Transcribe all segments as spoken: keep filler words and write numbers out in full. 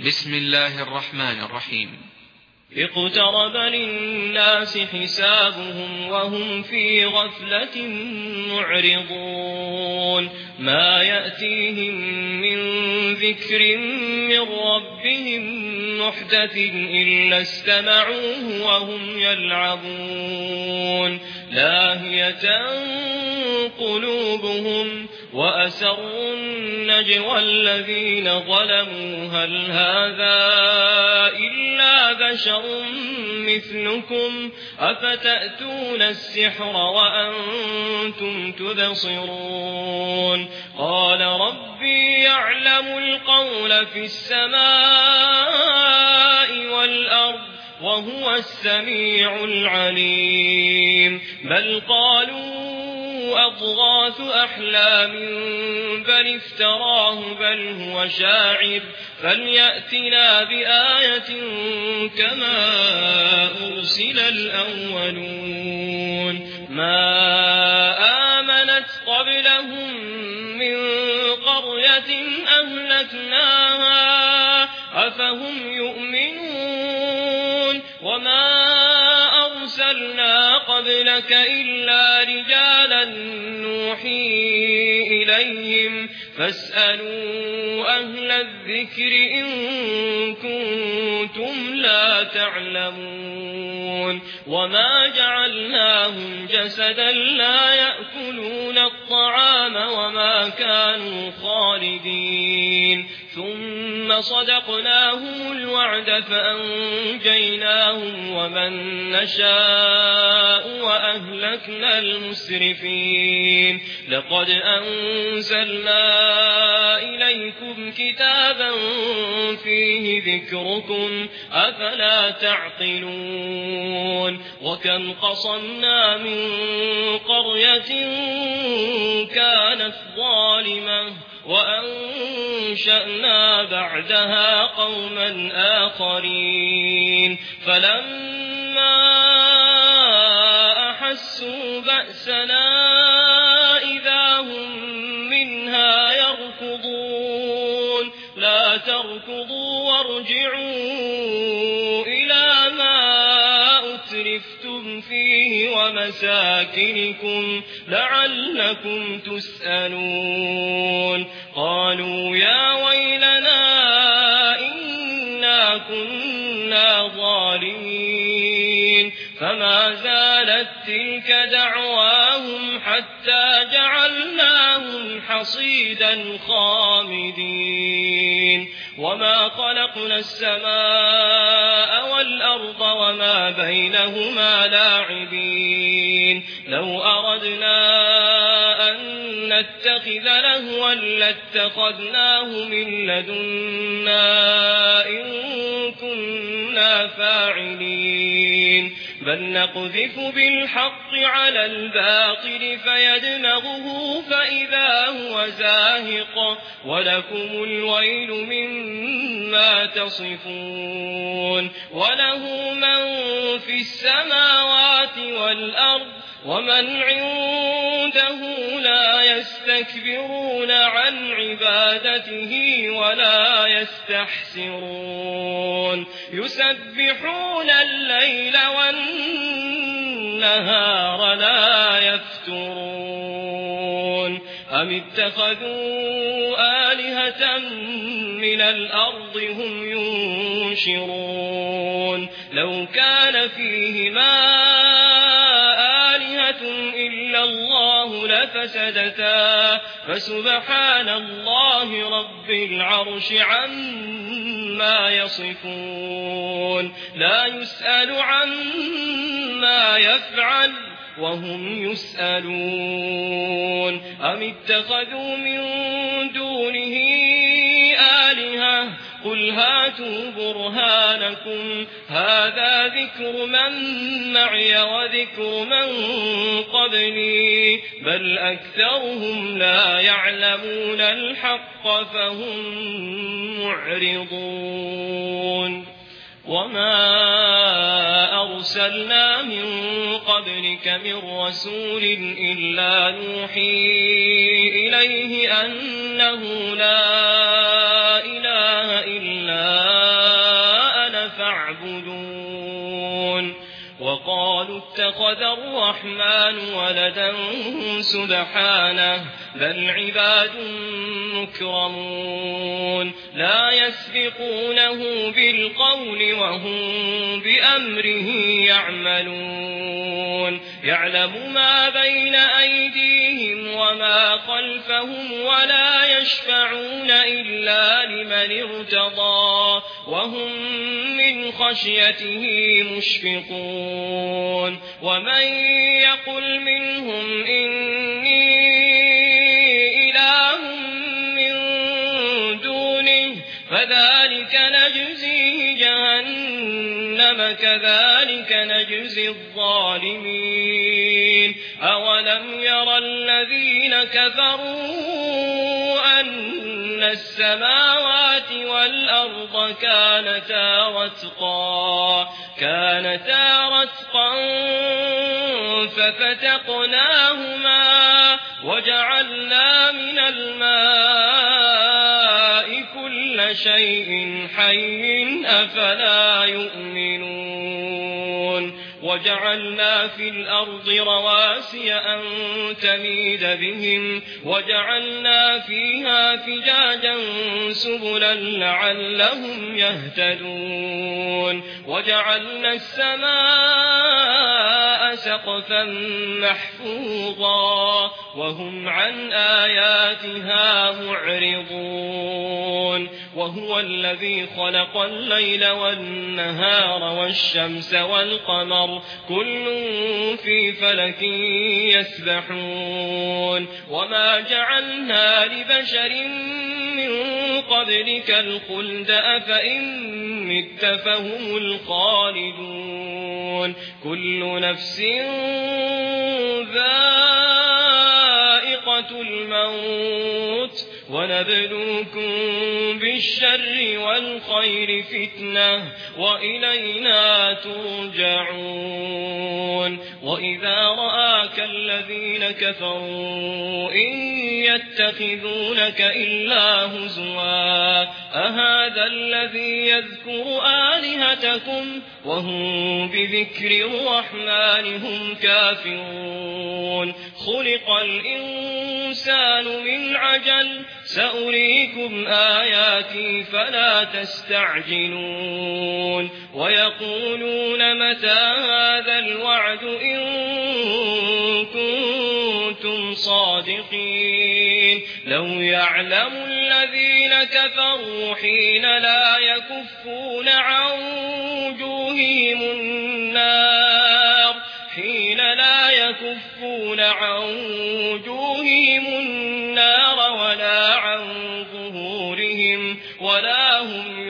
بسم الله الرحمن الرحيم. اقترب للناس حسابهم وهم في غفلة معرضون ما يأتيهم من ذكر من ربهم محدث إلا استمعوه وهم يلعبون لاهية قلوبهم وأسروا النجوى الذين ظلموا هل هذا إلا بشر مثلكم أفتأتون السحر وأنتم تبصرون قال ربي يعلم القول في السماء والأرض وهو السميع العليم بل قالوا أضغاث أحلام بل افتراه بل هو شاعر فليأتنا بآية كما أرسل الأولون ما آمنت قبلهم من قرية أهلكناها أفهم يؤمنون وما أرسلنا قبلك إلا رجالا نوحي إليهم فاسألوا أهل الذكر إن كنتم لا تعلمون وما جعلناهم جسدا لا يأكلون الطعام وما كانوا خالدين ثم صدقناهم الوعد فأنجيناهم ومن نشاء وأهلكنا المسرفين لقد أنزلنا إليكم كتابا فيه ذكركم أفلا تعقلون وكم قصمنا من قرية كانت ظالمة وأنشأنا بعدها قوما آخرين فلما أحسوا بأسنا إذا هم منها يركضون لا تركضوا وارجعوا إلى ما أترفتم فيه ومساكنكم لعلكم تسألون قالوا يا ويلنا إنا كنا ظالمين فما زالت تلك دعواهم حتى جعلناهم حصيدا خامدين وما خلقنا السماء والأرض وما بينهما لاعبين لو أردنا أن نتخذ لهوا لاتخذناه من لدنا إن كنا فاعلين بل نقذف بالحق على الباطل فيدمغه فإذا هو زاهق ولكم الويل مما تصفون وله من في السماوات والأرض ومن عنده لا يستكبرون عن عبادته ولا يستحسرون يسبحون الليل والنهار لا يفترون أم اتخذوا آلهة من الأرض هم ينشرون لو كان فيهما إلا الله لفسدتا فسبحان الله رب العرش عما يصفون لا يسأل عما يفعل وهم يسألون أم اتخذوا من دونه آلهة قل هاتوا برهانكم هذا ذكر من معي وذكر من قبلي بل أكثرهم لا يعلمون الحق فهم معرضون وما أرسلنا من قبلك من رسول إلا نوحي إليه أنه لا إله إلا فاعبدون وقالوا اتخذ الرحمن ولدا سبحانه بل عباد مكرمون لا يسبقونه بالقول وهم بأمره يعملون يعلم ما بين أيديهم وما خلفهم ولا يشفعون إلا لمن ارتضى وهم من خشيته مشفقون ومن يقل منهم إني إله من دونه فذلك نجزيه جهنم كذلك نجزي الظالمين أولم يرى الذين كفروا أن السماوات والأرض كانتا رتقا كانتا رتقا ففتقناهما وجعلنا من الماء كل شيء حي أفلا يؤمنون وجعلنا في الأرض رواسي أن تميد بهم وجعلنا فيها فجاجا سبلا لعلهم يهتدون وجعلنا السماء سقفا محفوظا وهم عن آياتها معرضون وهو الذي خلق الليل والنهار والشمس والقمر كل في فلك يسبحون وما جعلنا لبشر من قبلك الخلد أفإن مت فهم الخالدون كل نفس ذائقة الموت ونبلوكم بالشر والخير فتنة وإلينا ترجعون وإذا رآك الذين كفروا إن يتخذونك إلا هزوا أهذا الذي يذكر آلهتكم وهم بذكر الرحمن هم كافرون خلق الإنسان من عجل سأريكم آياتي فلا تستعجلون ويقولون متى هذا الوعد إن كنتم صادقين لو يعلم الذين كفروا حين لا يكفون عن وجوههم النار حين لا يكفون عن وجوههم النار ولا عن ظهورهم ولا هم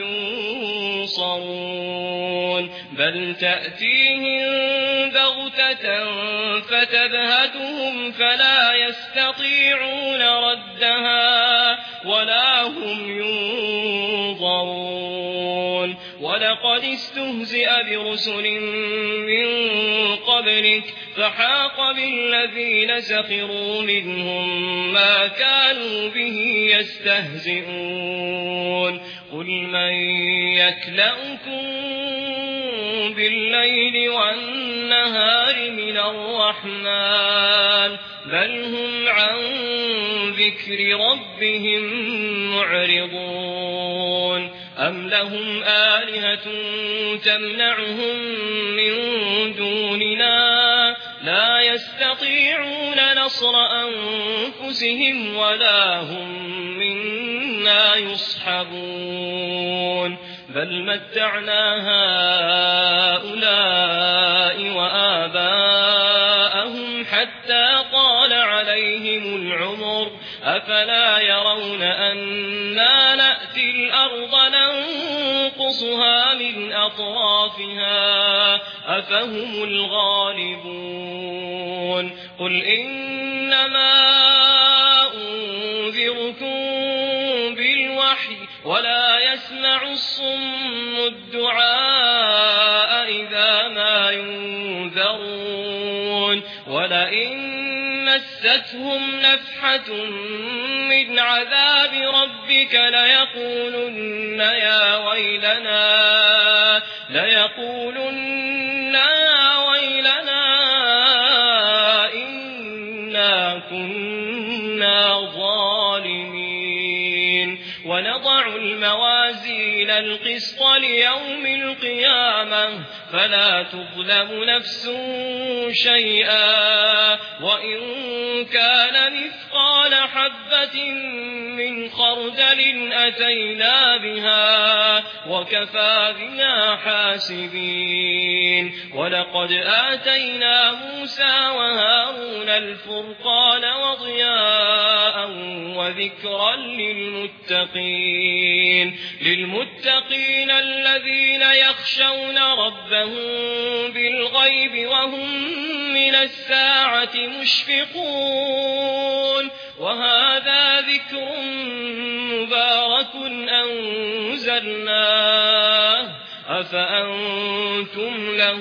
ينصرون بل تأتيهم بغتة فتبهتهم فلا يستطيعون ردها ولا هم ينظرون ولقد استهزئ برسل من قبلك فحاق بالذين سخروا منهم ما كانوا به يستهزئون قل من يكلأكم بالليل والنهار من الرحمن بل هم عن ذكر ربهم معرضون أم لهم آلهة تمنعهم من دوننا لا يستطيعون نصر أنفسهم ولا هم منا يصحبون بل متعنا هؤلاء وآباءهم حتى طال عليهم العمر أفلا يرون أنا نأتي الأرض ننقصها من أطرافها أفهم الغالبون قل إنما أنذركم بالوحي ولا يسمع الصم الدعاء إذا ما ينذرون ولئن مستهم نفحة من عذاب ربك ليقولن يا ويلنا ليقولن يا ويلنا إنا كنا ظالمين ونضع الموازين القسط ليوم القيامة فلا تظلم نفس شيئا وإن كان مثقال حبة من خردل أتينا بها وكفى بنا حاسبين ولقد آتينا موسى وهارون الفرقان وضياء وذكرا للمتقين للمتقين الذين يخشون ربهم بالغيب وهم من الساعة مشفقون وهذا ذكر مبارك أنزلناه أفأنتم له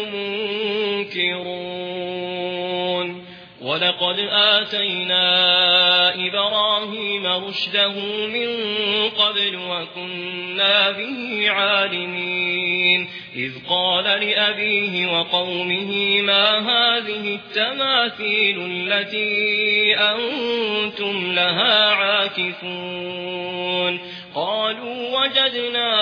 منكرون ولقد آتينا إبراهيم رشده من قبل وكنا به عالمين إذ قال لأبيه وقومه ما هذه التماثيل التي أنتم لها عاكفون قالوا وجدنا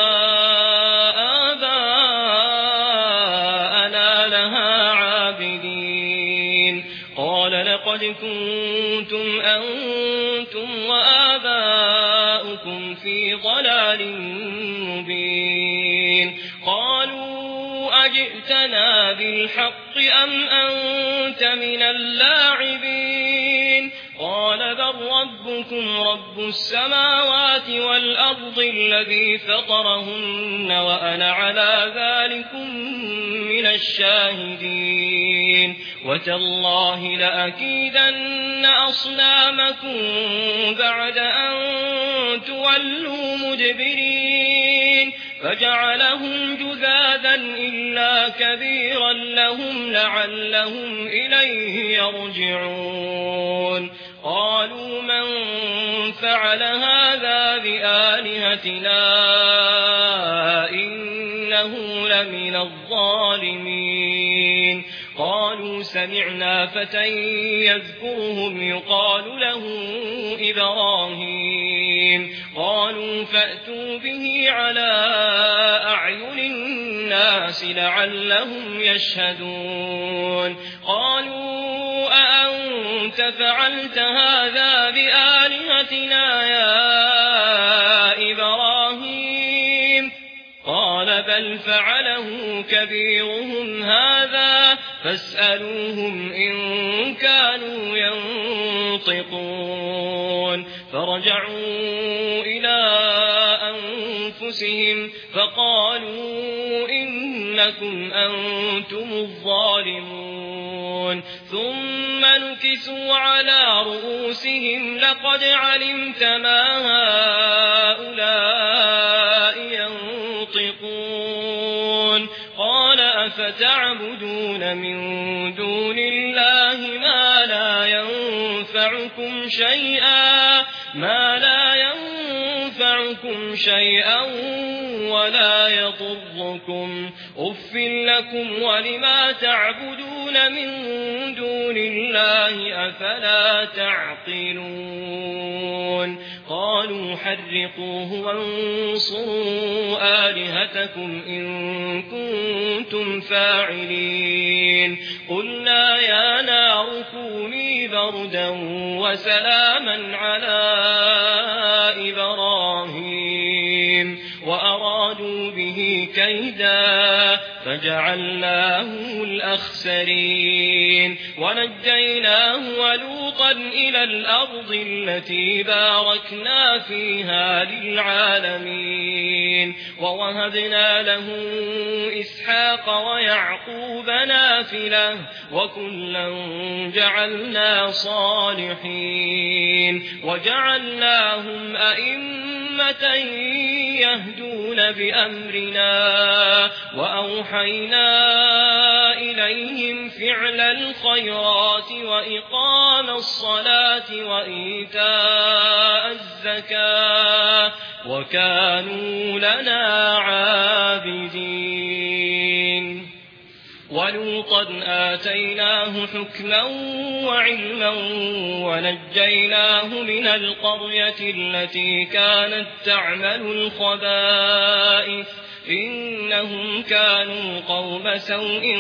آباءنا لها عابدين قال لقد كنتم أنتم وآباؤكم في ضلال مبين قالوا أجئتنا بالحق أم أنت من اللاعبين قال بل ربكم رب السماوات والأرض الذي فطرهن وأنا على ذلكم من الشاهدين وتالله لأكيدن أصنامكم بعد أن تولوا مدبرين فجعلهم جذاذا إلا كبيرا لهم لعلهم إليه يرجعون قالوا من فعل هذا بآلهتنا إنه لمن الظالمين قالوا سمعنا فتى يذكرهم يقال له إبراهيم قالوا فأتوا به على أعين الناس لعلهم يشهدون قالوا أأنت فعلت هذا بآلهتنا يا إبراهيم قال بل فعله كبيرهم هذا فاسألوهم إن كانوا ينطقون فرجعوا إلى أنفسهم فقالوا إنكم أنتم الظالمون ثم نكسوا على رؤوسهم لقد علمت ما هؤلاء ينطقون قال أفتعبدون من دون الله ما لا ينفعكم شيئا ما لا ينفعكم شيئا ولا يضركم أف لكم ولما تعبدون من دون الله أفلا تعقلون قالوا حرقوه وانصروا آلهتكم إن كنتم فاعلين قلنا يا نار كوني بردا وسلاما على إبراهيم وأرادوا به كيدا فجعلناه الأخسرين ونجيناه ولوطا إلى الأرض التي باركنا فيها للعالمين ووهبنا له إسحاق ويعقوب نافلة وكلا جعلنا صالحين وجعلناهم أئمة يهدون بأمرنا وأوحينا إليهم فعل الخيرات وإقام الصلاة وإيتاء الزكاة وكانوا لنا عابدين. ولوطا آتيناه حكما وعلما ونجيناه من القرية التي كانت تعمل الخبائث إنهم كانوا قوم سوء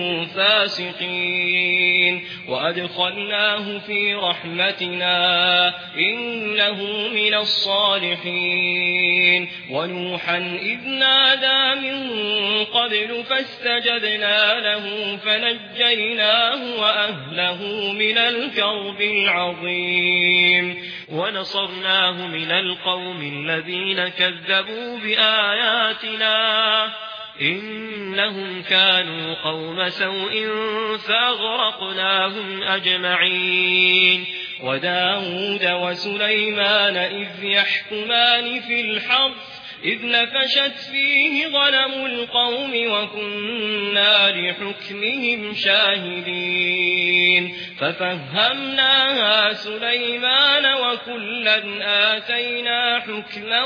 فاسقين وأدخلناه في رحمتنا إنه من الصالحين ونوحا إذ نادى من قبل فاستجبنا له فنجيناه وأهله من الكرب العظيم ونصرناه من القوم الذين كذبوا بآياتنا إنهم كانوا قوم سوء فأغرقناهم أجمعين وداود وسليمان إذ يحكمان في الحرث إذ نفشت فيه غنم القوم وكنا لحكمهم شاهدين ففهمناها سليمان وكلا آتينا حكما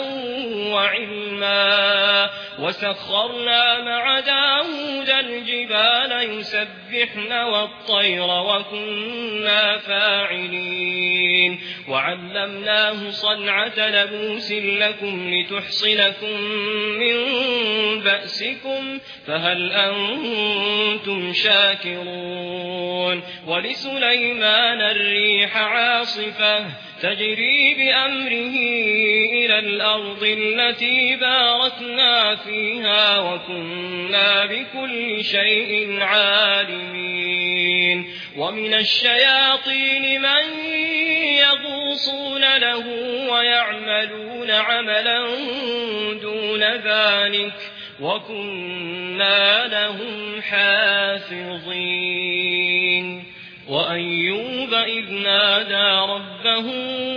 وعلما وسخرنا مع داود الجبال يسبحن والطير وكنا فاعلين وعلمناه صنعة لبوس لكم لتحصنكم من بأسكم فهل أنتم شاكرون ولسليمان الريح عاصفة تجري بأمره إلى الأرض التي باركنا فيها وكنا بكل شيء عالمين ومن الشياطين من يغوصون له ويعملون عملا دون ذلك وكنا لهم حافظين وأيوب إذ نادى ربه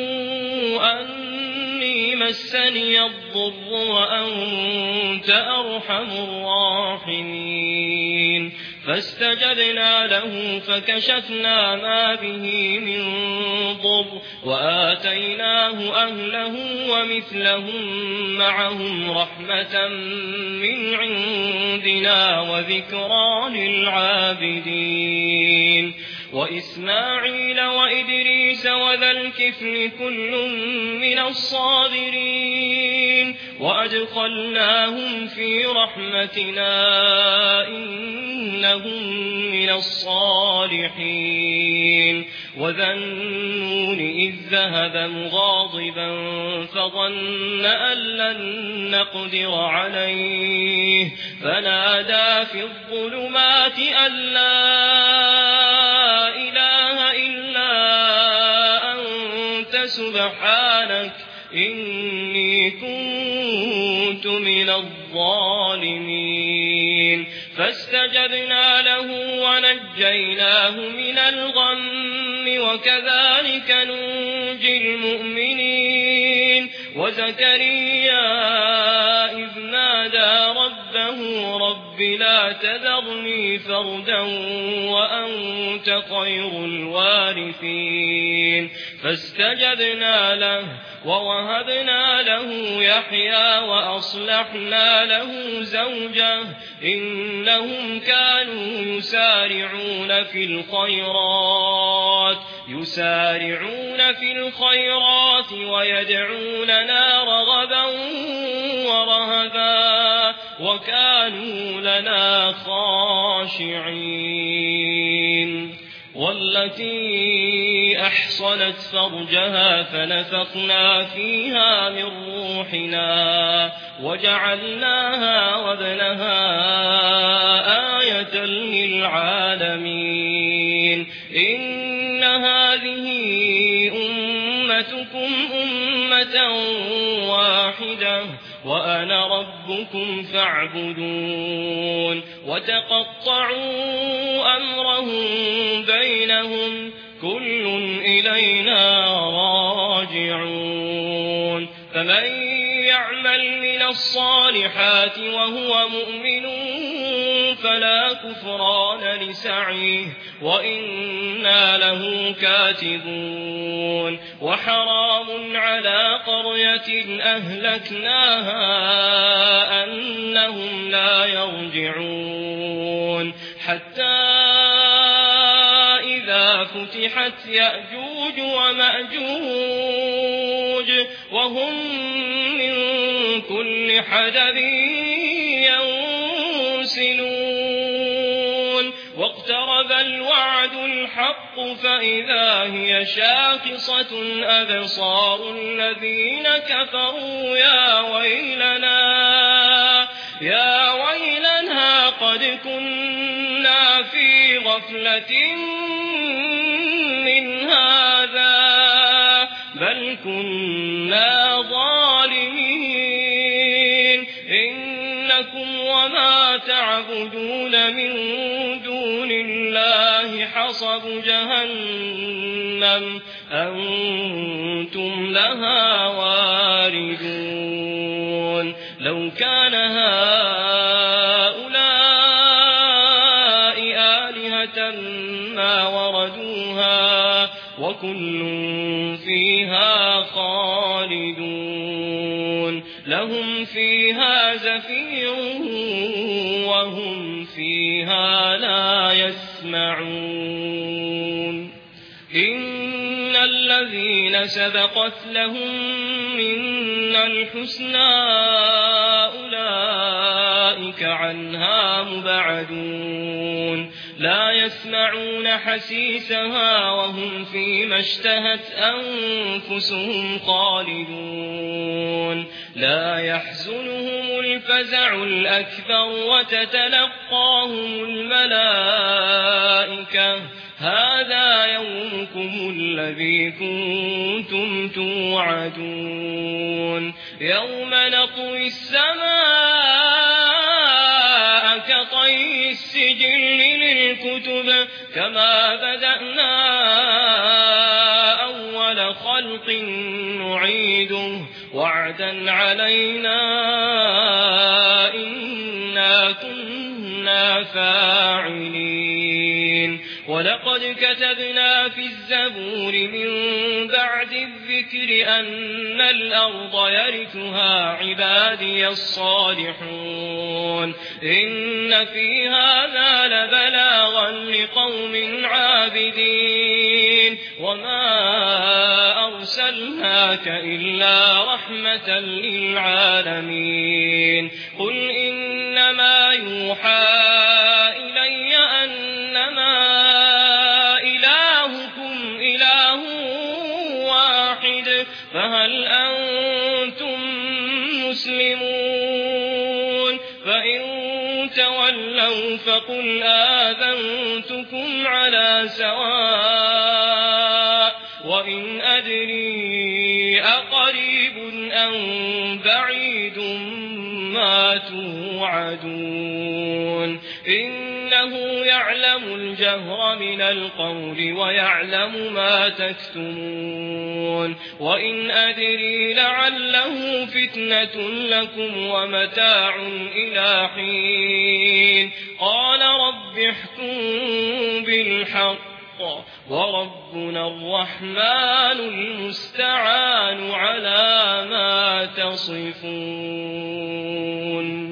أني مسني الضر وأنت أرحم الراحمين فاستجبنا له فكشفنا ما به من ضر وآتيناه أهله ومثلهم معهم رحمة من عندنا وذكرى للعابدين وإسماعيل وإدريس وذا الكفل كل من الصابرين وأدخلناهم في رحمتنا إنهم من الصالحين وذا النون إذ ذهب مغاضبا فظن أن لن نقدر عليه فنادى في الظلمات أن لا إله إلا أنت سبحانك إني كنت من الظالمين فاستجبنا له ونجيناه من الغم وكذلك ننجي المؤمنين وزكريا إذ نادى ربه رب لا تذرني فردا وأنت خير الوارثين فاستجبنا له ووهبنا له يحيى وأصلحنا له زوجه إنهم كانوا يسارعون في الخيرات يسارعون في الخيرات ويدعوننا رغبا ورهبا وكانوا لنا خاشعين والتي أحصنت فرجها فنفخنا فيها من روحنا وجعلناها وابنها آية للعالمين إن هذه أمتكم أمة واحدة وأنا ربكم فاعبدون وتقطعوا أمرهم بينهم كل إلينا راجعون فمن يعمل من الصالحات وهو مؤمن فلا كفران لسعيه وإنا له كاتبون وحرام على قرية أهلكناها أنهم لا يرجعون حتى إذا فتحت يأجوج ومأجوج وهم من كل حدب ينسلون واقترب الوعد الحق فإذا هي شاخصة أبصار الذين كفروا يا ويلنا يا ويلنا قد كنا في غفلة من هذا بل كنا ظالمين إنكم وما تعبدون من دون الله حصب جهنم أنتم لها واردون لو كان هؤلاء آلهة ما وردوها وكل فيها خالدون لهم فيها زفير وهم فيها لا يسمعون إن الذين سبقت لهم منا الحسنى أولئك عنها مبعدون لا يسمعون حسيسها وهم فيما اشتهت أنفسهم خالدون لا يحزنهم الفزع الأكبر وتتلقاهم الملائكة هذا يومكم الذي كنتم توعدون يوم نطوي السماء كطي السجل للكتب كما بدأنا أول خلق نعيده وعدا علينا إنا كنا فاعلين ولقد كتبنا في الزبور من بعد الذكر أن الأرض يرثها عبادي الصالحون إن في هذا لبلاغا لقوم عابدين وما أرسلناك إلا رحمة للعالمين قل إنما يوحى إلي أنما فهل أنتم مسلمون فإن تولوا فقل آذنتكم على سواء وإن أدري أقريب أم بعيد ما توعدون إنه يعلم الجهر من القول ويعلم ما تكتمون وإن أدري لعله فتنة لكم ومتاع إلى حين قال رب احكم بالحق وربنا الرحمن المستعان على ما تصفون.